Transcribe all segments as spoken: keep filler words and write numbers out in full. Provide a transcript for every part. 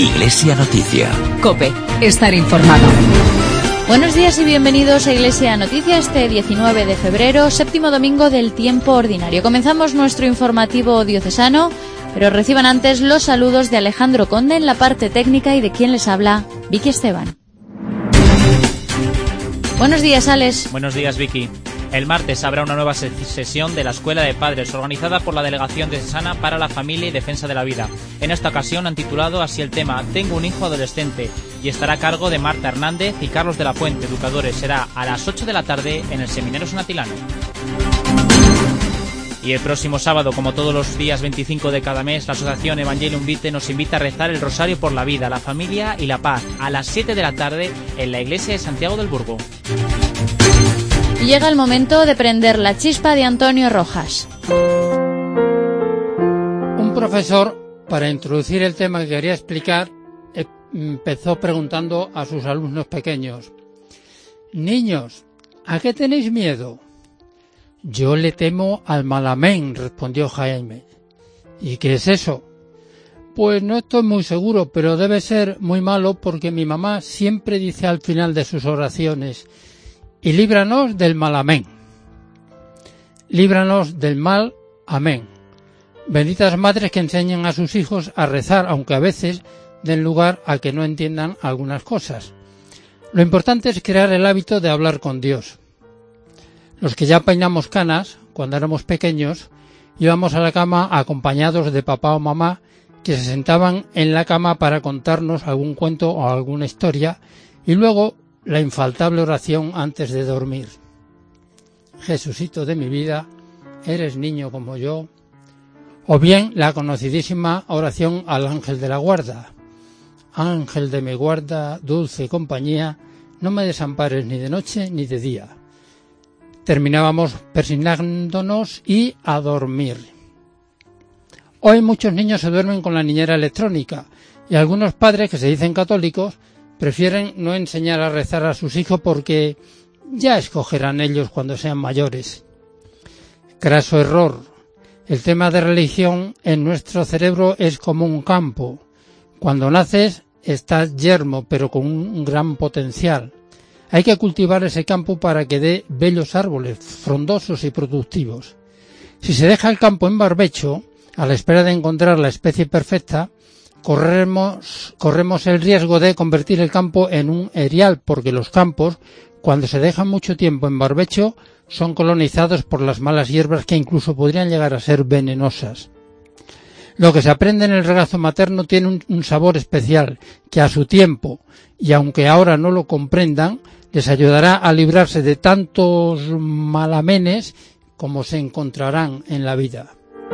Iglesia Noticia. COPE. Estar informado. Buenos días y bienvenidos a Iglesia Noticia este diecinueve de febrero, séptimo domingo del tiempo ordinario. Comenzamos nuestro informativo diocesano, pero reciban antes los saludos de Alejandro Conde en la parte técnica y de quien les habla, Vicky Esteban. Buenos días, Alex. Buenos días, Vicky. El martes habrá una nueva sesión de la Escuela de Padres, organizada por la Delegación Diocesana para la Familia y Defensa de la Vida. En esta ocasión han titulado así el tema Tengo un hijo adolescente y estará a cargo de Marta Hernández y Carlos de la Fuente, educadores. Será a las ocho de la tarde en el Seminario San Atilano. Y el próximo sábado, como todos los días veinticinco de cada mes, la Asociación Evangelium Vitae nos invita a rezar el Rosario por la Vida, la Familia y la Paz, a las siete de la tarde en la Iglesia de Santiago del Burgo. Y llega el momento de prender la chispa de Antonio Rojas. Un profesor, para introducir el tema que quería explicar, empezó preguntando a sus alumnos pequeños: niños, ¿a qué tenéis miedo? Yo le temo al Malamén, respondió Jaime. ¿Y qué es eso? Pues no estoy muy seguro, pero debe ser muy malo porque mi mamá siempre dice al final de sus oraciones: y líbranos del mal, amén. Líbranos del mal, amén. Benditas madres que enseñan a sus hijos a rezar, aunque a veces den lugar a que no entiendan algunas cosas. Lo importante es crear el hábito de hablar con Dios. Los que ya peinamos canas, cuando éramos pequeños, íbamos a la cama acompañados de papá o mamá, que se sentaban en la cama para contarnos algún cuento o alguna historia, y luego la infaltable oración antes de dormir. Jesucito de mi vida, eres niño como yo. O bien la conocidísima oración al ángel de la guarda. Ángel de mi guarda, dulce compañía, no me desampares ni de noche ni de día. Terminábamos persignándonos y a dormir. Hoy muchos niños se duermen con la niñera electrónica y algunos padres que se dicen católicos prefieren no enseñar a rezar a sus hijos porque ya escogerán ellos cuando sean mayores. Craso error. El tema de religión en nuestro cerebro es como un campo. Cuando naces estás yermo, pero con un gran potencial. Hay que cultivar ese campo para que dé bellos árboles, frondosos y productivos. Si se deja el campo en barbecho, a la espera de encontrar la especie perfecta, Corremos, corremos el riesgo de convertir el campo en un erial, porque los campos, cuando se dejan mucho tiempo en barbecho, son colonizados por las malas hierbas que incluso podrían llegar a ser venenosas. Lo que se aprende en el regazo materno tiene un, un sabor especial, que a su tiempo, y aunque ahora no lo comprendan, les ayudará a librarse de tantos malamenes como se encontrarán en la vida.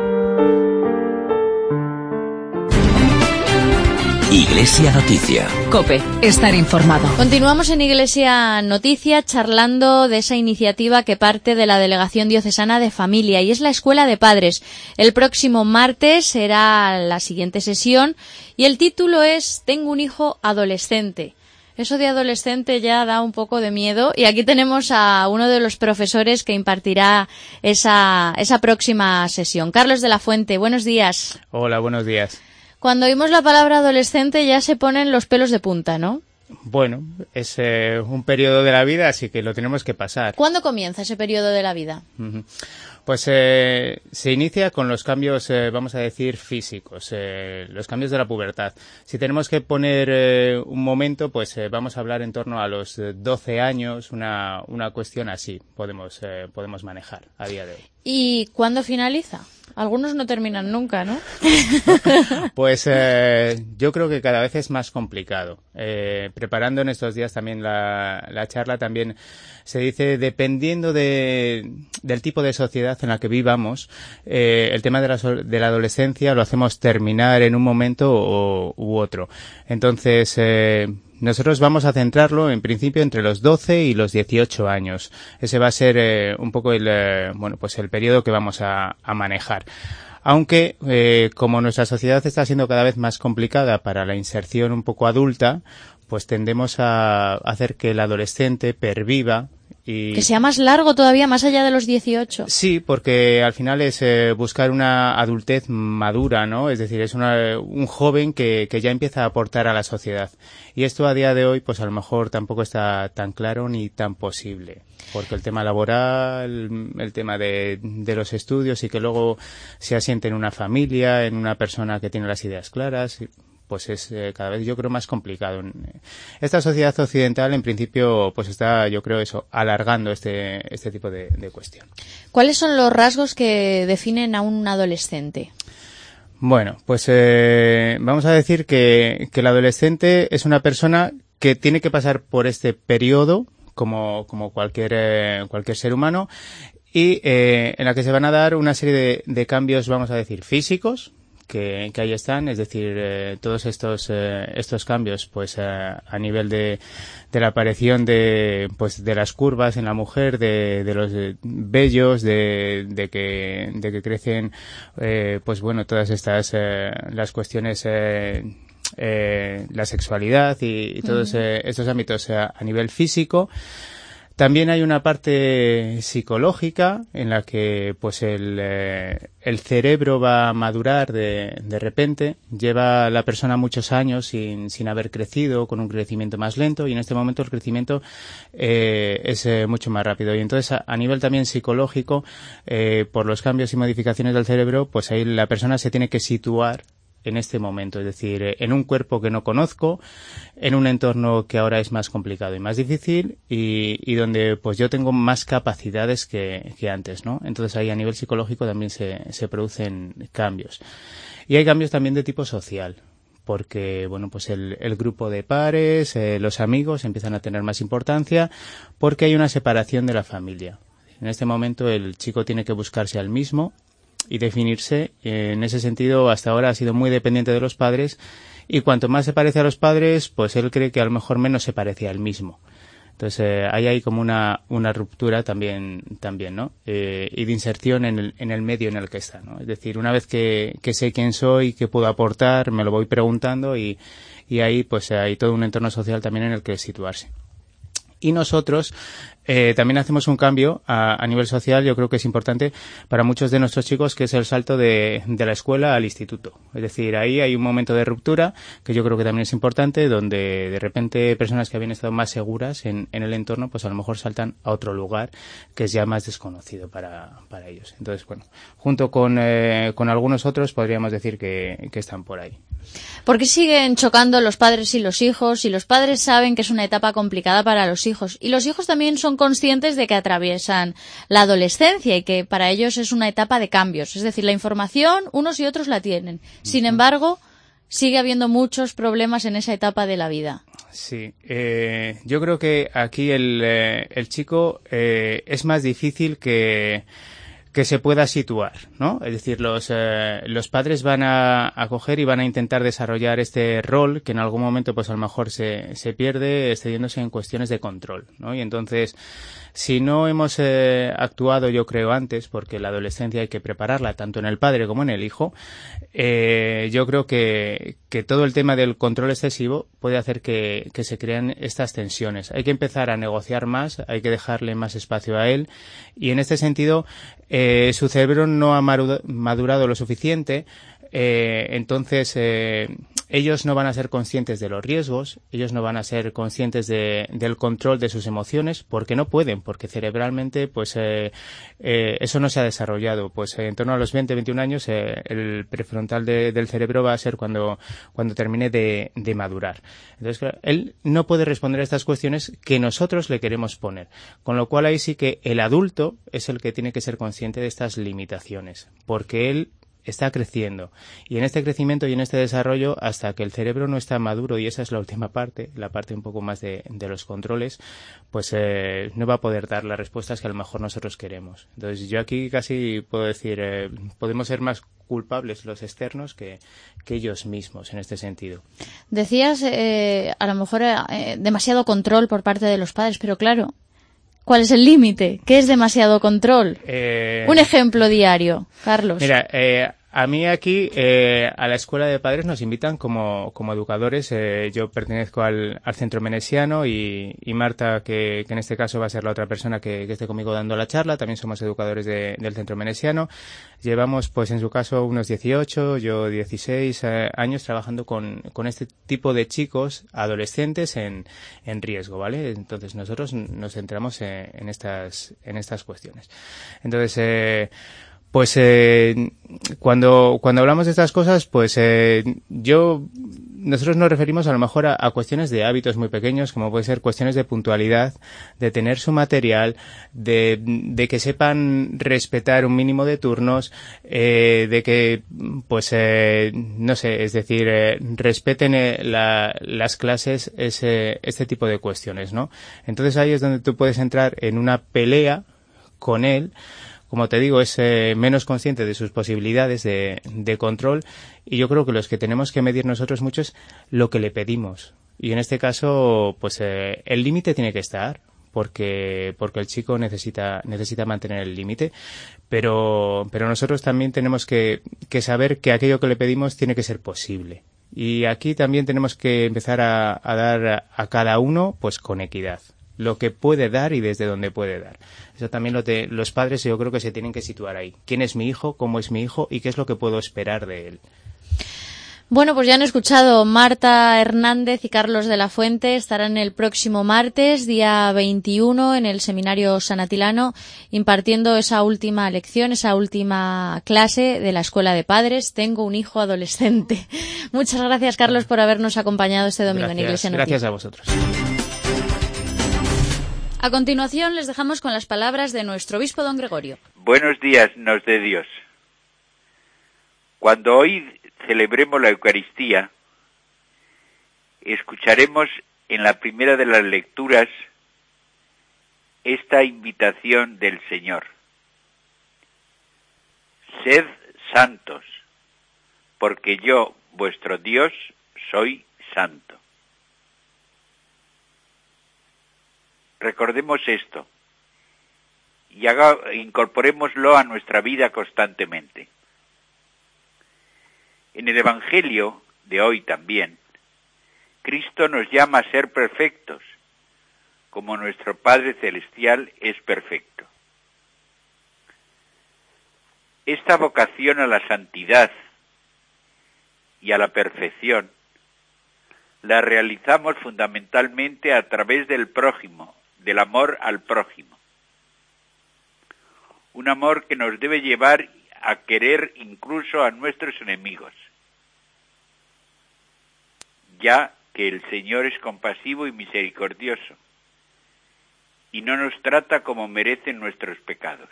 Iglesia Noticia. COPE. Estar informado. Continuamos en Iglesia Noticia charlando de esa iniciativa que parte de la Delegación Diocesana de Familia y es la Escuela de Padres. El próximo martes será la siguiente sesión y el título es Tengo un hijo adolescente. Eso de adolescente ya da un poco de miedo y aquí tenemos a uno de los profesores que impartirá esa, esa próxima sesión. Carlos de la Fuente, buenos días. Hola, buenos días. Cuando oímos la palabra adolescente ya se ponen los pelos de punta, ¿no? Bueno, es eh, un periodo de la vida, así que lo tenemos que pasar. ¿Cuándo comienza ese periodo de la vida? Uh-huh. Pues eh, se inicia con los cambios, eh, vamos a decir, físicos, eh, los cambios de la pubertad. Si tenemos que poner eh, un momento, pues eh, vamos a hablar en torno a los doce años, una, una cuestión así podemos, eh, podemos manejar a día de hoy. ¿Y cuándo finaliza? Algunos no terminan nunca, ¿no? Pues eh, yo creo que cada vez es más complicado. Eh, preparando en estos días también la, la charla, también se dice, dependiendo de, del tipo de sociedad en la que vivamos, eh, el tema de la, de la adolescencia lo hacemos terminar en un momento o, u otro. Entonces, eh, nosotros vamos a centrarlo en principio entre los doce y los dieciocho años. Ese va a ser eh, un poco el, eh, bueno, pues el periodo que vamos a, a manejar. Aunque, eh, como nuestra sociedad está siendo cada vez más complicada para la inserción un poco adulta, pues tendemos a hacer que el adolescente perviva Y que sea más largo todavía, más allá de los dieciocho. Sí, porque al final es eh, buscar una adultez madura, ¿no? Es decir, es una, un joven que, que ya empieza a aportar a la sociedad. Y esto a día de hoy, pues a lo mejor tampoco está tan claro ni tan posible. Porque el tema laboral, el tema de, de los estudios y que luego se asiente en una familia, en una persona que tiene las ideas claras, pues es eh, cada vez yo creo más complicado. Esta sociedad occidental en principio pues está yo creo eso, alargando este, este tipo de, de cuestión. ¿Cuáles son los rasgos que definen a un adolescente? Bueno, pues eh, vamos a decir que, que el adolescente es una persona que tiene que pasar por este periodo como, como cualquier, eh, cualquier ser humano y eh, en la que se van a dar una serie de, de cambios, vamos a decir, físicos, que, que ahí están, es decir, eh, todos estos eh, estos cambios, pues eh, a nivel de, de la aparición de pues de las curvas en la mujer, de, de los vellos, de, de que de que crecen, eh, pues bueno, todas estas eh, las cuestiones. Eh, eh, la sexualidad y, y todos eh, estos ámbitos eh, a nivel físico. También hay una parte psicológica en la que pues el, eh, el cerebro va a madurar de, de repente, lleva la persona muchos años sin, sin haber crecido, con un crecimiento más lento y en este momento el crecimiento eh, es eh, mucho más rápido. Y entonces a, a nivel también psicológico, eh, por los cambios y modificaciones del cerebro, pues ahí la persona se tiene que situar en este momento, es decir, en un cuerpo que no conozco, en un entorno que ahora es más complicado y más difícil y, y donde pues yo tengo más capacidades que, que antes, ¿no? Entonces ahí a nivel psicológico también se, se producen cambios. Y hay cambios también de tipo social, porque bueno, pues el, el grupo de pares, eh, los amigos empiezan a tener más importancia porque hay una separación de la familia. En este momento el chico tiene que buscarse al mismo y definirse. En ese sentido, hasta ahora ha sido muy dependiente de los padres y cuanto más se parece a los padres, pues él cree que a lo mejor menos se parece a él mismo. Entonces, eh, ahí hay como una, una ruptura también, también, ¿no? Eh, y de inserción en el, en el medio en el que está, ¿no? Es decir, una vez que, que sé quién soy, qué puedo aportar, me lo voy preguntando y, y ahí pues hay todo un entorno social también en el que situarse. Y nosotros eh, también hacemos un cambio a, a nivel social, yo creo que es importante para muchos de nuestros chicos, que es el salto de, de la escuela al instituto. Es decir, ahí hay un momento de ruptura que yo creo que también es importante, donde de repente personas que habían estado más seguras en, en el entorno, pues a lo mejor saltan a otro lugar que es ya más desconocido para, para ellos. Entonces, bueno, junto con, eh, con algunos otros podríamos decir que, que están por ahí. ¿Por qué siguen chocando los padres y los hijos? Y los padres saben que es una etapa complicada para los hijos. Y los hijos también son conscientes de que atraviesan la adolescencia y que para ellos es una etapa de cambios. Es decir, la información unos y otros la tienen. Sin embargo, sigue habiendo muchos problemas en esa etapa de la vida. Sí, eh, yo creo que aquí el, eh, el chico eh, es más difícil que... que se pueda situar, ¿no? Es decir, los eh, los padres van a, a coger y van a intentar desarrollar este rol que en algún momento pues a lo mejor se, se pierde excediéndose en cuestiones de control, ¿no? Y entonces, si no hemos eh, actuado, yo creo, antes, porque la adolescencia hay que prepararla tanto en el padre como en el hijo, eh, yo creo que, que todo el tema del control excesivo puede hacer que, que se crean estas tensiones. Hay que empezar a negociar más, hay que dejarle más espacio a él y en este sentido eh, su cerebro no ha madurado lo suficiente, eh, entonces eh, ellos no van a ser conscientes de los riesgos, ellos no van a ser conscientes de, del control de sus emociones, porque no pueden, porque cerebralmente pues eh, eh, eso no se ha desarrollado. Pues eh, en torno a los veinte, veintiún años eh, el prefrontal de, del cerebro va a ser cuando, cuando termine de, de madurar. Entonces, claro, él no puede responder a estas cuestiones que nosotros le queremos poner, con lo cual ahí sí que el adulto es el que tiene que ser consciente de estas limitaciones, porque él está creciendo y en este crecimiento y en este desarrollo, hasta que el cerebro no está maduro, y esa es la última parte, la parte un poco más de, de los controles, pues eh, no va a poder dar las respuestas que a lo mejor nosotros queremos. Entonces yo aquí casi puedo decir, eh, podemos ser más culpables los externos que, que ellos mismos en este sentido. Decías eh, a lo mejor eh, demasiado control por parte de los padres, pero claro, ¿cuál es el límite? ¿Qué es demasiado control? Eh, Un ejemplo diario, Carlos. Mira, eh, A mí aquí, eh, a la escuela de padres nos invitan como, como educadores. Eh, yo pertenezco al, al Centro Menesiano y, y Marta, que, que en este caso va a ser la otra persona que, que esté conmigo dando la charla, también somos educadores de, del Centro Menesiano. Llevamos, pues en su caso, unos dieciocho, yo dieciséis eh, años trabajando con, con este tipo de chicos, adolescentes en, en riesgo, ¿vale? Entonces nosotros nos centramos en, en estas, en estas cuestiones. Entonces, eh, Pues eh, cuando cuando hablamos de estas cosas, pues eh, yo nosotros nos referimos a lo mejor a, a cuestiones de hábitos muy pequeños, como puede ser cuestiones de puntualidad, de tener su material, de, de que sepan respetar un mínimo de turnos, eh, de que, pues, eh, no sé, es decir, eh, respeten eh, la, las clases, ese, este tipo de cuestiones, ¿no? Entonces ahí es donde tú puedes entrar en una pelea con él. Como te digo, es eh, menos consciente de sus posibilidades de, de control, y yo creo que los que tenemos que medir nosotros mucho es lo que le pedimos. Y en este caso, pues eh, el límite tiene que estar, porque porque el chico necesita necesita mantener el límite, pero pero nosotros también tenemos que, que saber que aquello que le pedimos tiene que ser posible. Y aquí también tenemos que empezar a, a dar a cada uno pues con equidad lo que puede dar y desde dónde puede dar. Eso también lo te, los padres yo creo que se tienen que situar ahí. ¿Quién es mi hijo? ¿Cómo es mi hijo? ¿Y qué es lo que puedo esperar de él? Bueno, pues ya han escuchado, Marta Hernández y Carlos de la Fuente estarán el próximo martes, día veintiuno, en el Seminario San Atilano, impartiendo esa última lección, esa última clase de la Escuela de Padres. Tengo un hijo adolescente. Muchas gracias, Carlos, por habernos acompañado este domingo Gracias, en Iglesia Noticia. Gracias a vosotros. A continuación les dejamos con las palabras de nuestro obispo don Gregorio. Buenos días, nos de Dios. Cuando hoy celebremos la Eucaristía, escucharemos en la primera de las lecturas esta invitación del Señor. Sed santos, porque yo, vuestro Dios, soy santo. Recordemos esto y haga, incorporémoslo a nuestra vida constantemente. En el Evangelio de hoy también, Cristo nos llama a ser perfectos, como nuestro Padre Celestial es perfecto. Esta vocación a la santidad y a la perfección la realizamos fundamentalmente a través del prójimo, del amor al prójimo. Un amor que nos debe llevar a querer incluso a nuestros enemigos, ya que el Señor es compasivo y misericordioso, y no nos trata como merecen nuestros pecados.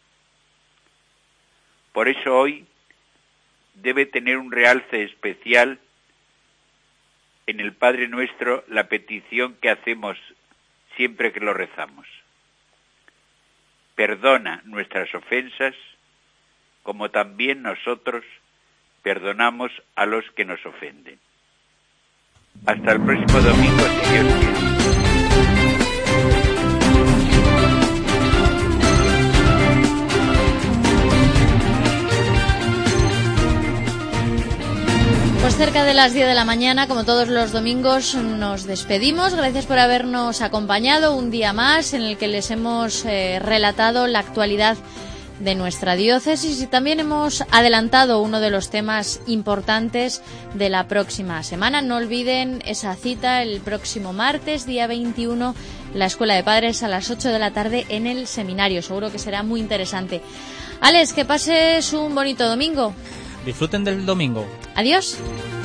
Por eso hoy debe tener un realce especial en el Padre Nuestro la petición que hacemos siempre que lo rezamos. Perdona nuestras ofensas, como también nosotros perdonamos a los que nos ofenden. Hasta el próximo domingo, si Dios quiere. Pues cerca de las diez de la mañana, como todos los domingos, nos despedimos. Gracias por habernos acompañado un día más en el que les hemos eh, relatado la actualidad de nuestra diócesis y también hemos adelantado uno de los temas importantes de la próxima semana. No olviden esa cita el próximo martes, día veintiuno, la Escuela de Padres a las ocho de la tarde en el seminario. Seguro que será muy interesante. Alex, que pases un bonito domingo. Disfruten del domingo. Adiós.